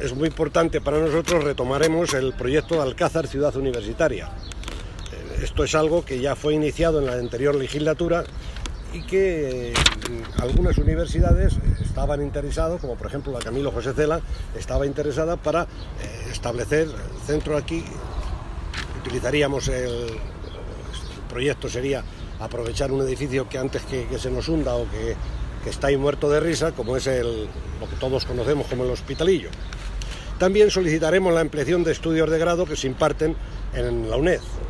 es muy importante para nosotros, retomaremos el proyecto de Alcázar Ciudad Universitaria. Esto es algo que ya fue iniciado en la anterior legislatura y que algunas universidades estaban interesadas, como por ejemplo la Camilo José Cela, estaba interesada para establecer el centro aquí. Utilizaríamos el proyecto sería aprovechar un edificio que antes que se nos hunda o que está ahí muerto de risa, como es lo que todos conocemos como el Hospitalillo. También solicitaremos la ampliación de estudios de grado que se imparten en la UNED.